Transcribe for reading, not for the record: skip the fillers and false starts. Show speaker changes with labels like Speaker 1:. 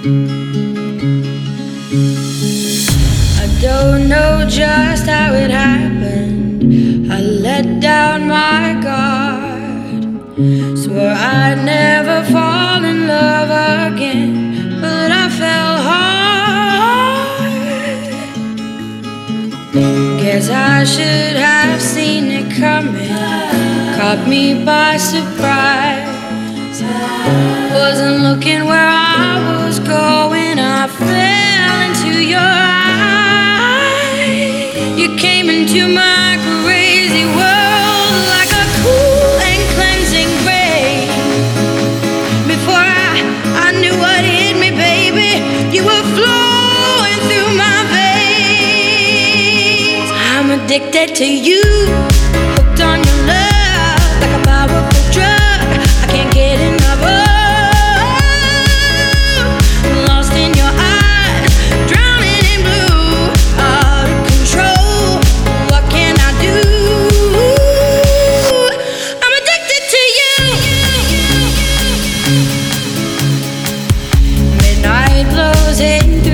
Speaker 1: I don't know just how it happened. I let down my guard. Swore I'd never fall in love again, but I fell hard. Guess I should have seen it coming. Caught me by surprise. Wasn't looking where I was going. I fell into your eyes. You came into my crazy world like a cool and cleansing rain. Before I knew what hit me, baby, you were flowing through my veins. I'm addicted to you, hooked on your love like a powerful drug. I can't get enough of. Lost in your eyes, drowning in blue, out of control. What can I do? I'm addicted to you. Midnight blows in through